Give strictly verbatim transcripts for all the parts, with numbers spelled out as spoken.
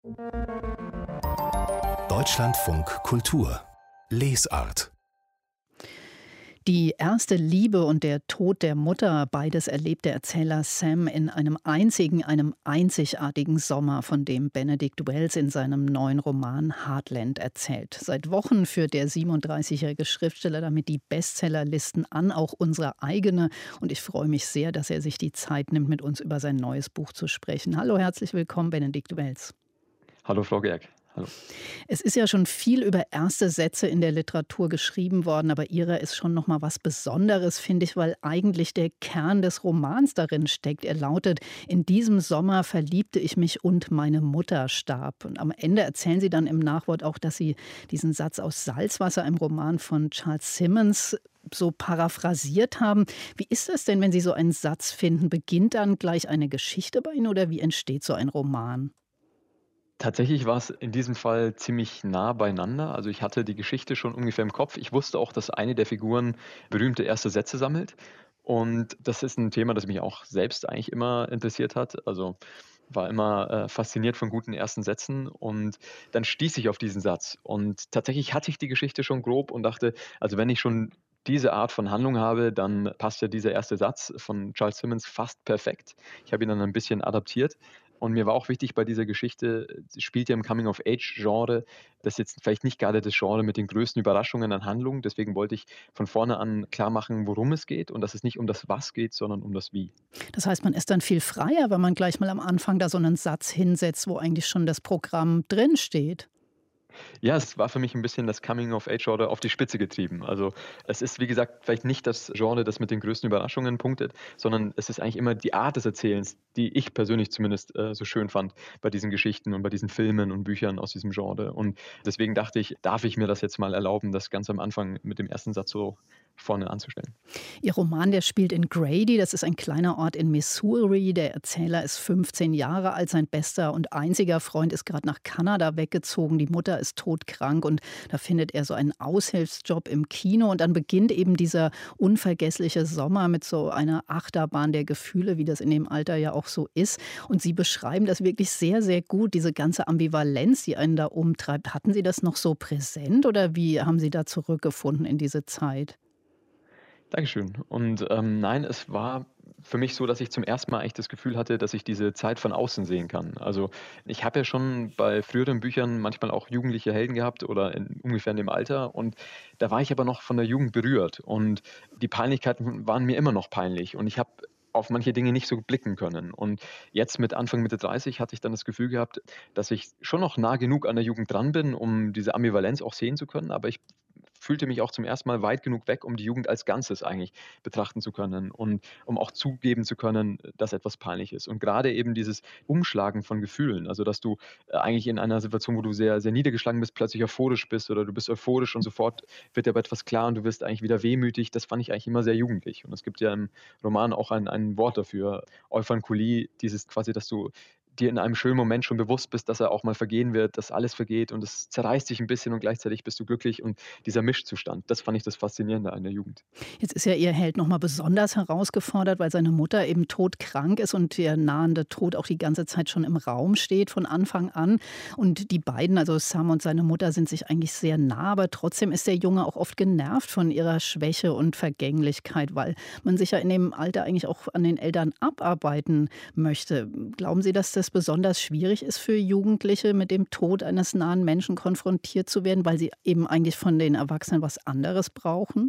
Deutschlandfunk Kultur Lesart. Die erste Liebe und der Tod der Mutter, beides erlebt der Erzähler Sam in einem einzigen, einem einzigartigen Sommer, von dem Benedict Wells in seinem neuen Roman Heartland erzählt. Seit Wochen führt der siebenunddreißigjährige Schriftsteller damit die Bestsellerlisten an, auch unsere eigene. Und ich freue mich sehr, dass er sich die Zeit nimmt, mit uns über sein neues Buch zu sprechen. Hallo, herzlich willkommen, Benedict Wells. Hallo, Frau Gerg. Hallo. Es ist ja schon viel über erste Sätze in der Literatur geschrieben worden, aber Ihrer ist schon noch mal was Besonderes, finde ich, weil eigentlich der Kern des Romans darin steckt. Er lautet: In diesem Sommer verliebte ich mich und meine Mutter starb. Und am Ende erzählen Sie dann im Nachwort auch, dass Sie diesen Satz aus Salzwasser im Roman von Charles Simmons so paraphrasiert haben. Wie ist das denn, wenn Sie so einen Satz finden? Beginnt dann gleich eine Geschichte bei Ihnen oder wie entsteht so ein Roman? Tatsächlich war es in diesem Fall ziemlich nah beieinander. Also ich hatte die Geschichte schon ungefähr im Kopf. Ich wusste auch, dass eine der Figuren berühmte erste Sätze sammelt. Und das ist ein Thema, das mich auch selbst eigentlich immer interessiert hat. Also war immer äh, fasziniert von guten ersten Sätzen. Und dann stieß ich auf diesen Satz. Und tatsächlich hatte ich die Geschichte schon grob und dachte, also wenn ich schon diese Art von Handlung habe, dann passt ja dieser erste Satz von Charles Simmons fast perfekt. Ich habe ihn dann ein bisschen adaptiert. Und mir war auch wichtig bei dieser Geschichte, sie spielt ja im Coming-of-Age-Genre, das ist jetzt vielleicht nicht gerade das Genre mit den größten Überraschungen an Handlung. Deswegen wollte ich von vorne an klar machen, worum es geht und dass es nicht um das Was geht, sondern um das Wie. Das heißt, man ist dann viel freier, wenn man gleich mal am Anfang da so einen Satz hinsetzt, wo eigentlich schon das Programm drinsteht. Ja, es war für mich ein bisschen das Coming-of-Age-Genre auf die Spitze getrieben. Also, es ist, wie gesagt, vielleicht nicht das Genre, das mit den größten Überraschungen punktet, sondern es ist eigentlich immer die Art des Erzählens, die ich persönlich zumindest, äh, so schön fand bei diesen Geschichten und bei diesen Filmen und Büchern aus diesem Genre. Und deswegen dachte ich, darf ich mir das jetzt mal erlauben, das ganz am Anfang mit dem ersten Satz so vorne anzustellen. Ihr Roman, der spielt in Grady, das ist ein kleiner Ort in Missouri. Der Erzähler ist fünfzehn Jahre alt, sein bester und einziger Freund ist gerade nach Kanada weggezogen. Die Mutter ist todkrank und da findet er so einen Aushilfsjob im Kino. Und dann beginnt eben dieser unvergessliche Sommer mit so einer Achterbahn der Gefühle, wie das in dem Alter ja auch so ist. Und Sie beschreiben das wirklich sehr, sehr gut, diese ganze Ambivalenz, die einen da umtreibt. Hatten Sie das noch so präsent oder wie haben Sie da zurückgefunden in diese Zeit? Dankeschön. Und, ähm, nein, es war für mich so, dass ich zum ersten Mal eigentlich das Gefühl hatte, dass ich diese Zeit von außen sehen kann. Also, ich habe ja schon bei früheren Büchern manchmal auch jugendliche Helden gehabt oder in ungefähr in dem Alter und da war ich aber noch von der Jugend berührt und die Peinlichkeiten waren mir immer noch peinlich und ich habe auf manche Dinge nicht so blicken können. Und jetzt mit Anfang, Mitte dreißig hatte ich dann das Gefühl gehabt, dass ich schon noch nah genug an der Jugend dran bin, um diese Ambivalenz auch sehen zu können, aber ich fühlte mich auch zum ersten Mal weit genug weg, um die Jugend als Ganzes eigentlich betrachten zu können und um auch zugeben zu können, dass etwas peinlich ist. Und gerade eben dieses Umschlagen von Gefühlen, also dass du äh, eigentlich in einer Situation, wo du sehr, sehr niedergeschlagen bist, plötzlich euphorisch bist oder du bist euphorisch und sofort wird dir aber etwas klar und du wirst eigentlich wieder wehmütig, das fand ich eigentlich immer sehr jugendlich. Und es gibt ja im Roman auch ein, ein Wort dafür, Euphankulie, dieses quasi, dass du dir in einem schönen Moment schon bewusst bist, dass er auch mal vergehen wird, dass alles vergeht und es zerreißt dich ein bisschen und gleichzeitig bist du glücklich und dieser Mischzustand, das fand ich das Faszinierende an der Jugend. Jetzt ist ja Ihr Held noch mal besonders herausgefordert, weil seine Mutter eben todkrank ist und der nahende Tod auch die ganze Zeit schon im Raum steht von Anfang an. Und die beiden, also Sam und seine Mutter, sind sich eigentlich sehr nah, aber trotzdem ist der Junge auch oft genervt von ihrer Schwäche und Vergänglichkeit, weil man sich ja in dem Alter eigentlich auch an den Eltern abarbeiten möchte. Glauben Sie, dass das besonders schwierig ist für Jugendliche, mit dem Tod eines nahen Menschen konfrontiert zu werden, weil sie eben eigentlich von den Erwachsenen was anderes brauchen?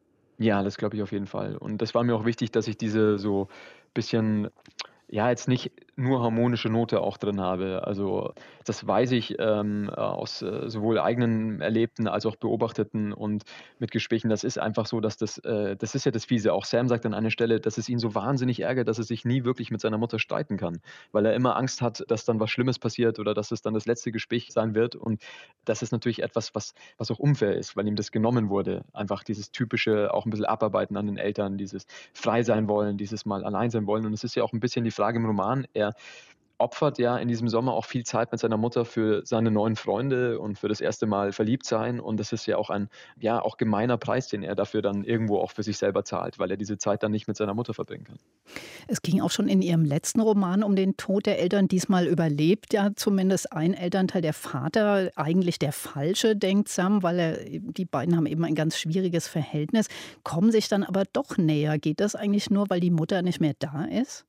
Ja, das glaube ich auf jeden Fall. Und das war mir auch wichtig, dass ich diese so bisschen ja, jetzt nicht nur harmonische Note auch drin habe. Also, das weiß ich, ähm, aus, äh, sowohl eigenen Erlebten als auch Beobachteten und mit Gesprächen. Das ist einfach so, dass das äh, das ist ja das Fiese. Auch Sam sagt an einer Stelle, dass es ihn so wahnsinnig ärgert, dass er sich nie wirklich mit seiner Mutter streiten kann, weil er immer Angst hat, dass dann was Schlimmes passiert oder dass es dann das letzte Gespräch sein wird. Und das ist natürlich etwas, was was auch unfair ist, weil ihm das genommen wurde. Einfach dieses typische auch ein bisschen Abarbeiten an den Eltern, dieses frei sein wollen, dieses mal allein sein wollen. Und es ist ja auch ein bisschen die Frage im Roman, er opfert ja in diesem Sommer auch viel Zeit mit seiner Mutter für seine neuen Freunde und für das erste Mal verliebt sein. Und das ist ja auch ein, ja, auch gemeiner Preis, den er dafür dann irgendwo auch für sich selber zahlt, weil er diese Zeit dann nicht mit seiner Mutter verbringen kann. Es ging auch schon in Ihrem letzten Roman um den Tod der Eltern. Diesmal überlebt ja zumindest ein Elternteil, der Vater, eigentlich der Falsche, denkt Sam, weil er, die beiden haben eben ein ganz schwieriges Verhältnis, kommen sich dann aber doch näher. Geht das eigentlich nur, weil die Mutter nicht mehr da ist?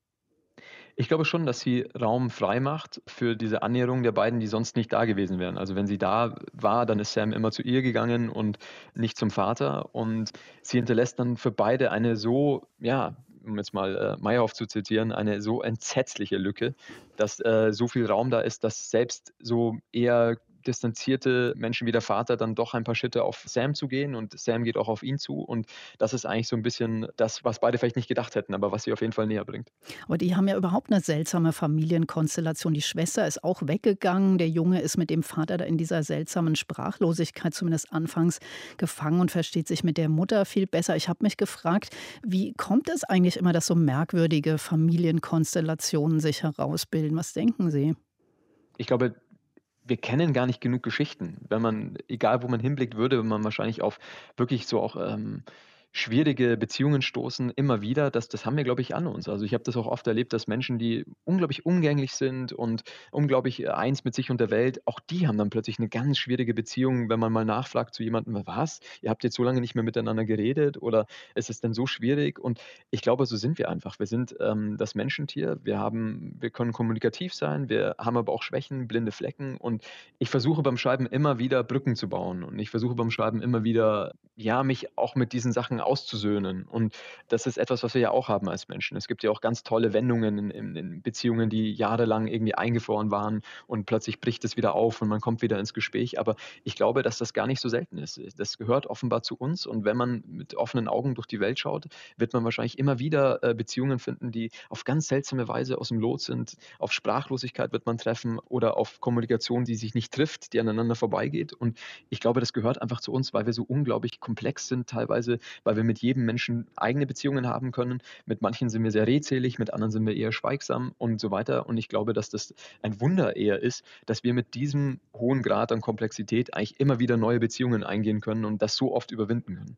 Ich glaube schon, dass sie Raum frei macht für diese Annäherung der beiden, die sonst nicht da gewesen wären. Also, wenn sie da war, dann ist Sam immer zu ihr gegangen und nicht zum Vater. Und sie hinterlässt dann für beide eine so, ja, um jetzt mal, äh, Meyerhoff zu zitieren, eine so entsetzliche Lücke, dass, äh, so viel Raum da ist, dass selbst so eher distanzierte Menschen wie der Vater dann doch ein paar Schritte auf Sam zugehen und Sam geht auch auf ihn zu. Und das ist eigentlich so ein bisschen das, was beide vielleicht nicht gedacht hätten, aber was sie auf jeden Fall näher bringt. Aber die haben ja überhaupt eine seltsame Familienkonstellation. Die Schwester ist auch weggegangen. Der Junge ist mit dem Vater da in dieser seltsamen Sprachlosigkeit zumindest anfangs gefangen und versteht sich mit der Mutter viel besser. Ich habe mich gefragt, wie kommt es eigentlich immer, dass so merkwürdige Familienkonstellationen sich herausbilden? Was denken Sie? Ich glaube, wir kennen gar nicht genug Geschichten. Wenn man, egal wo man hinblickt, würde man wahrscheinlich auf wirklich so auch, ähm, schwierige Beziehungen stoßen, immer wieder. Das das haben wir, glaube ich, an uns. Also, ich habe das auch oft erlebt, dass Menschen, die unglaublich umgänglich sind und unglaublich, äh, eins mit sich und der Welt, auch die haben dann plötzlich eine ganz schwierige Beziehung, wenn man mal nachfragt zu jemandem: „Was? Ihr habt jetzt so lange nicht mehr miteinander geredet oder ist es denn so schwierig?“ Und ich glaube, so sind wir einfach. Wir sind, ähm, das Menschentier. Wir haben wir können kommunikativ sein, wir haben aber auch Schwächen, blinde Flecken und ich versuche beim Schreiben immer wieder Brücken zu bauen und ich versuche beim Schreiben immer wieder, ja, mich auch mit diesen Sachen auszusöhnen. Und das ist etwas, was wir ja auch haben als Menschen. Es gibt ja auch ganz tolle Wendungen in in in Beziehungen, die jahrelang irgendwie eingefroren waren und plötzlich bricht es wieder auf und man kommt wieder ins Gespräch. Aber ich glaube, dass das gar nicht so selten ist. Das gehört offenbar zu uns und wenn man mit offenen Augen durch die Welt schaut, wird man wahrscheinlich immer wieder, äh, Beziehungen finden, die auf ganz seltsame Weise aus dem Lot sind. Auf Sprachlosigkeit wird man treffen oder auf Kommunikation, die sich nicht trifft, die aneinander vorbeigeht. Und ich glaube, das gehört einfach zu uns, weil wir so unglaublich komplex sind teilweise, weil wir mit jedem Menschen eigene Beziehungen haben können. Mit manchen sind wir sehr redselig, mit anderen sind wir eher schweigsam und so weiter. Und ich glaube, dass das ein Wunder eher ist, dass wir mit diesem hohen Grad an Komplexität eigentlich immer wieder neue Beziehungen eingehen können und das so oft überwinden können.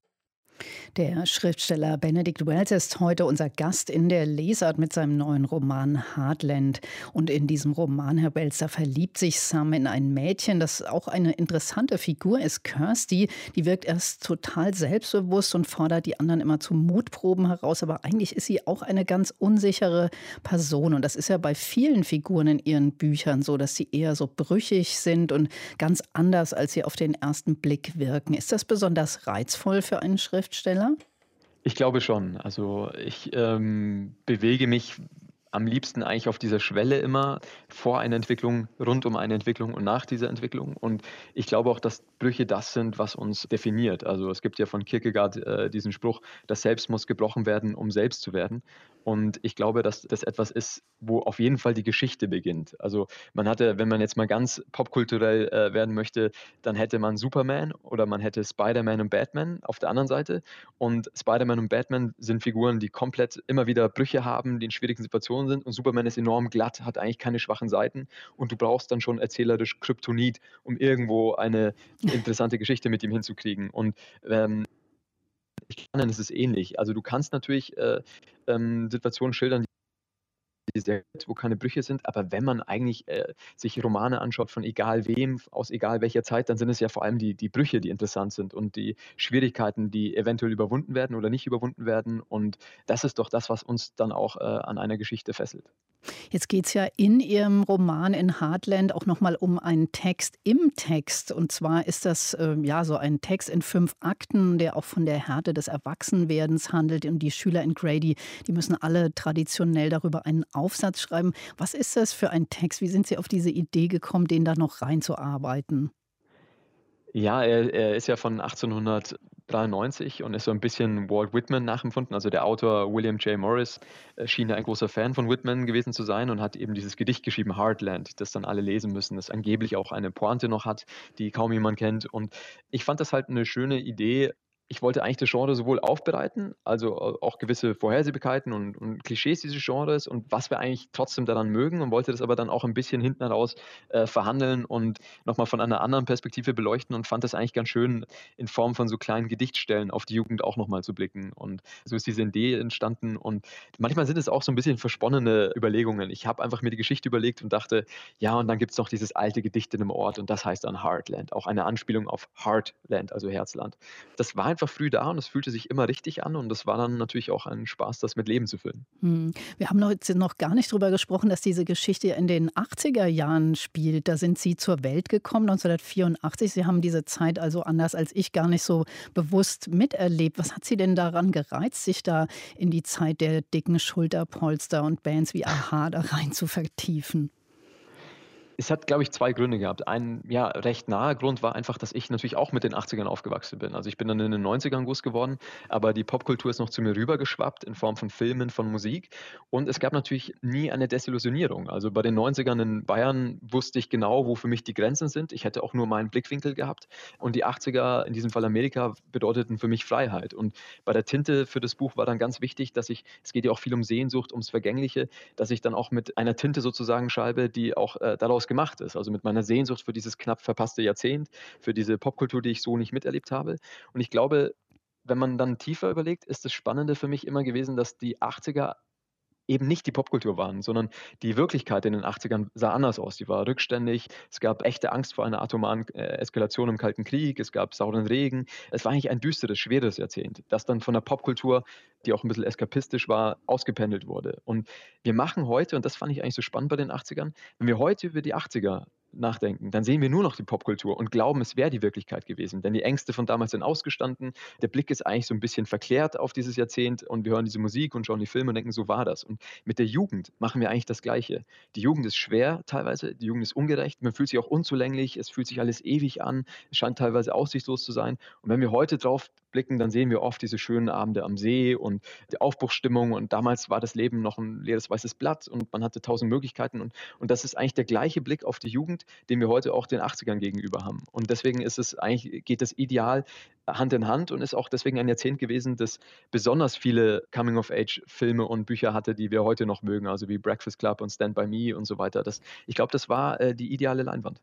Der Schriftsteller Benedict Wells ist heute unser Gast in der Lesart mit seinem neuen Roman Heartland. Und in diesem Roman, Herr Wells, da verliebt sich Sam in ein Mädchen, das auch eine interessante Figur ist. Kirsty, die wirkt erst total selbstbewusst und fordert die anderen immer zu Mutproben heraus. Aber eigentlich ist sie auch eine ganz unsichere Person. Und das ist ja bei vielen Figuren in ihren Büchern so, dass sie eher so brüchig sind und ganz anders, als sie auf den ersten Blick wirken. Ist das besonders reizvoll für einen Schriftsteller? Ich glaube schon. Also, ich, ähm, bewege mich am liebsten eigentlich auf dieser Schwelle immer vor einer Entwicklung, rund um eine Entwicklung und nach dieser Entwicklung. Und ich glaube auch, dass Brüche das sind, was uns definiert. Also, es gibt ja von Kierkegaard, äh, diesen Spruch: „Das Selbst muss gebrochen werden, um selbst zu werden.“ Und ich glaube, dass das etwas ist, wo auf jeden Fall die Geschichte beginnt. Also, man hatte, wenn man jetzt mal ganz popkulturell, äh, werden möchte, dann hätte man Superman oder man hätte Spider-Man und Batman auf der anderen Seite. Und Spider-Man und Batman sind Figuren, die komplett immer wieder Brüche haben, die in schwierigen Situationen sind. Und Superman ist enorm glatt, hat eigentlich keine schwachen Seiten. Und du brauchst dann schon erzählerisch Kryptonit, um irgendwo eine interessante Geschichte mit ihm hinzukriegen. Und ähm, ich kann, es ist ähnlich. Also du kannst natürlich äh, ähm, Situationen schildern, die sehr gut, wo keine Brüche sind, aber wenn man eigentlich äh, sich Romane anschaut von egal wem, aus egal welcher Zeit, dann sind es ja vor allem die, die Brüche, die interessant sind und die Schwierigkeiten, die eventuell überwunden werden oder nicht überwunden werden. Und das ist doch das, was uns dann auch äh, an einer Geschichte fesselt. Jetzt geht es ja in Ihrem Roman in Heartland auch noch mal um einen Text im Text. Und zwar ist das, ähm, ja, so ein Text in fünf Akten, der auch von der Härte des Erwachsenwerdens handelt. Und die Schüler in Grady, die müssen alle traditionell darüber einen Aufsatz schreiben. Was ist das für ein Text? Wie sind Sie auf diese Idee gekommen, den da noch reinzuarbeiten? Ja, er er ist ja von achtzehnhundertdreiundneunzig und ist so ein bisschen Walt Whitman nachempfunden. Also, der Autor William J. Morris, äh, schien ja ein großer Fan von Whitman gewesen zu sein und hat eben dieses Gedicht geschrieben, Heartland, das dann alle lesen müssen, das angeblich auch eine Pointe noch hat, die kaum jemand kennt. Und ich fand das halt eine schöne Idee. ich wollte eigentlich das Genre sowohl aufbereiten, also au auch gewisse Vorhersehbarkeiten und und Klischees dieses Genres und was wir eigentlich trotzdem daran mögen und wollte das aber dann auch ein bisschen hinten raus, äh, verhandeln und noch mal von einer anderen Perspektive beleuchten und fand das eigentlich ganz schön, in Form von so kleinen Gedichtstellen auf die Jugend auch noch mal zu blicken. Und so ist diese Idee entstanden und manchmal sind es auch so ein bisschen versponnene Überlegungen. Ich habe einfach mir die Geschichte überlegt und dachte: „Ja, und dann gibt's noch dieses alte Gedicht in 'nem Ort und das heißt dann Heartland“, auch eine Anspielung auf Heartland, also Herzland. Das war einfach früh da und es fühlte sich immer richtig an und das war dann natürlich auch ein Spaß, das mit Leben zu füllen. Hm. Wir haben noch jetzt noch gar nicht drüber gesprochen, dass diese Geschichte in den achtziger Jahren spielt. Da sind Sie zur Welt gekommen, neunzehnhundertvierundachtzig. Sie haben diese Zeit also anders als ich gar nicht so bewusst miterlebt. Was hat Sie denn daran gereizt, sich da in die Zeit der dicken Schulterpolster und Bands wie a-ha da rein zu vertiefen? Es hat, glaube ich, zwei Gründe gehabt. Ein, ja, recht naher Grund war einfach, dass ich natürlich auch mit den achtzigern aufgewachsen bin. Also, ich bin dann in den neunzigern groß geworden, aber die Popkultur ist noch zu mir rübergeschwappt in Form von Filmen, von Musik. Und es gab natürlich nie eine Desillusionierung. Also, bei den neunzigern in Bayern wusste ich genau, wo für mich die Grenzen sind. Ich hätte auch nur meinen Blickwinkel gehabt. Und die achtziger, in diesem Fall Amerika, bedeuteten für mich Freiheit. Und bei der Tinte für das Buch war dann ganz wichtig, dass ich, es geht ja auch viel um Sehnsucht, ums Vergängliche, dass ich dann auch mit einer Tinte sozusagen schreibe, die auch äh, daraus gemacht ist. Also mit meiner Sehnsucht für dieses knapp verpasste Jahrzehnt, für diese Popkultur, die ich so nicht miterlebt habe. Und ich glaube, wenn man dann tiefer überlegt, ist das Spannende für mich immer gewesen, dass die achtziger eben nicht die Popkultur waren, sondern die Wirklichkeit in den achtzigern sah anders aus. Die war rückständig. Es gab echte Angst vor einer atomaren, äh, Eskalation im Kalten Krieg. Es gab sauren Regen. Es war eigentlich ein düsteres, schweres Jahrzehnt, das dann von der Popkultur, die auch ein bisschen eskapistisch war, ausgependelt wurde. Und wir machen heute, und das fand ich eigentlich so spannend bei den achtzigern, wenn wir heute über die achtziger nachdenken, dann sehen wir nur noch die Popkultur und glauben, es wäre die Wirklichkeit gewesen. Denn die Ängste von damals sind ausgestanden. Der Blick ist eigentlich so ein bisschen verklärt auf dieses Jahrzehnt und wir hören diese Musik und schauen die Filme und denken, so war das. Und mit der Jugend machen wir eigentlich das Gleiche. Die Jugend ist schwer teilweise, die Jugend ist ungerecht, man fühlt sich auch unzulänglich, es fühlt sich alles ewig an, es scheint teilweise aussichtslos zu sein. Und wenn wir heute drauf blicken, dann sehen wir oft diese schönen Abende am See und die Aufbruchsstimmung. Und damals war das Leben noch ein leeres weißes Blatt und man hatte tausend Möglichkeiten. Und, und das ist eigentlich der gleiche Blick auf die Jugend, den wir heute auch den achtzigern gegenüber haben. Und deswegen ist es eigentlich, geht das Ideal Hand in Hand und ist auch deswegen ein Jahrzehnt gewesen, das besonders viele Coming-of-Age-Filme und Bücher hatte, die wir heute noch mögen, also wie Breakfast Club und Stand by Me und so weiter. Das, ich glaube, das war äh, die ideale Leinwand.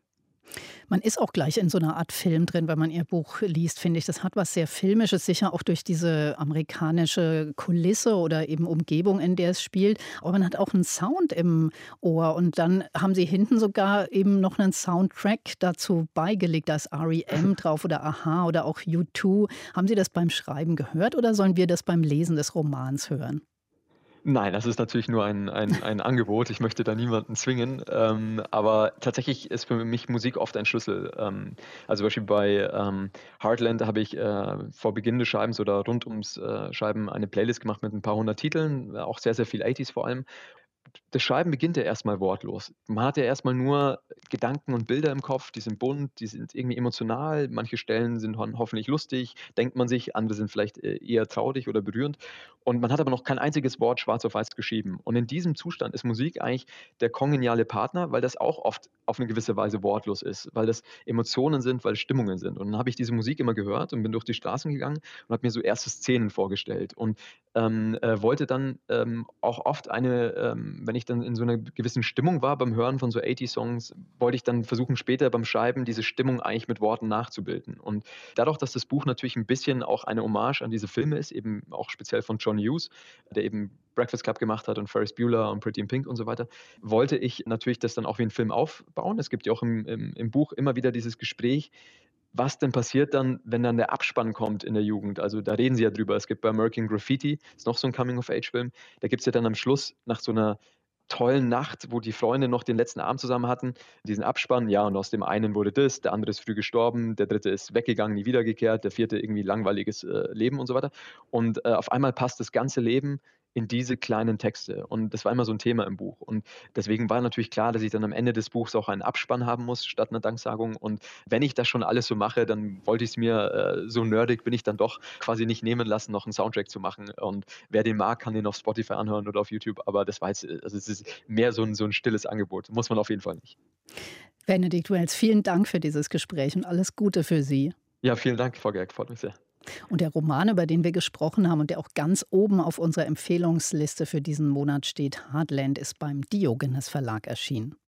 Man ist auch gleich in so einer Art Film drin, wenn man Ihr Buch liest, finde ich. Das hat was sehr Filmisches, sicher auch durch diese amerikanische Kulisse oder eben Umgebung, in der es spielt. Aber man hat auch einen Sound im Ohr und dann haben Sie hinten sogar eben noch einen Soundtrack dazu beigelegt. Da ist R E M drauf oder a-ha oder auch U zwei. Haben Sie das beim Schreiben gehört oder sollen wir das beim Lesen des Romans hören? Nein, das ist natürlich nur ein ein ein Angebot. Ich möchte da niemanden zwingen, ähm, aber tatsächlich ist für mich Musik oft ein Schlüssel. Ähm, also, zum Beispiel bei, ähm, Heartland habe ich, äh, vor Beginn des Schreibens oder rund ums, äh, Schreiben eine Playlist gemacht mit ein paar hundert Titeln, auch sehr, sehr viel achtziger vor allem. Das Schreiben beginnt ja erst mal wortlos. Man hat ja erst mal nur Gedanken und Bilder im Kopf, die sind bunt, die sind irgendwie emotional. Manche Stellen sind hon hoffentlich lustig, denkt man sich, andere sind vielleicht, äh, eher traurig oder berührend. Und man hat aber noch kein einziges Wort schwarz auf weiß geschrieben. Und in diesem Zustand ist Musik eigentlich der kongeniale Partner, weil das auch oft auf eine gewisse Weise wortlos ist, weil das Emotionen sind, weil es Stimmungen sind. Und dann habe ich diese Musik immer gehört und bin durch die Straßen gegangen und habe mir so erste Szenen vorgestellt und, ähm, äh, wollte dann, ähm, auch oft eine, ähm wenn ich dann in so einer gewissen Stimmung war beim Hören von so achtziger-Songs, wollte ich dann versuchen, später beim Schreiben diese Stimmung eigentlich mit Worten nachzubilden. Und dadurch, dass das Buch natürlich ein bisschen auch eine Hommage an diese Filme ist, eben auch speziell von John Hughes, der eben Breakfast Club gemacht hat und Ferris Bueller und Pretty in Pink und so weiter, wollte ich natürlich das dann auch wie 'n Film aufbauen. Es gibt ja auch im im im Buch immer wieder dieses Gespräch, was denn passiert dann, wenn dann der Abspann kommt in der Jugend? Also, da reden sie ja drüber. Es gibt bei American Graffiti, ist noch so 'n Coming-of-Age-Film, da gibt's ja dann am Schluss nach so 'ner tollen Nacht, wo die Freunde noch den letzten Abend zusammen hatten, diesen Abspann, ja, und aus dem einen wurde das, der andere ist früh gestorben, der dritte ist weggegangen, nie wiedergekehrt, der vierte irgendwie langweiliges, äh, Leben und so weiter. Und, äh, auf einmal passt das ganze Leben in diese kleinen Texte. Und das war immer so 'n Thema im Buch. Und deswegen war natürlich klar, dass ich dann am Ende des Buchs auch einen Abspann haben muss statt 'ner Danksagung. Und wenn ich das schon alles so mache, dann wollte ich's mir, äh, so nerdig bin ich dann doch, quasi nicht nehmen lassen, noch 'n Soundtrack zu machen. Und wer den mag, kann den auf Spotify anhören oder auf YouTube. Aber das war jetzt, äh also, es ist mehr so 'n so 'n stilles Angebot. Muss man auf jeden Fall nicht. Benedikt Wells, vielen Dank für dieses Gespräch und alles Gute für Sie. Ja, vielen Dank, Frau Gerg, freut mich sehr. Und der Roman, über den wir gesprochen haben und der auch ganz oben auf unserer Empfehlungsliste für diesen Monat steht, Heartland, ist beim Diogenes Verlag erschienen.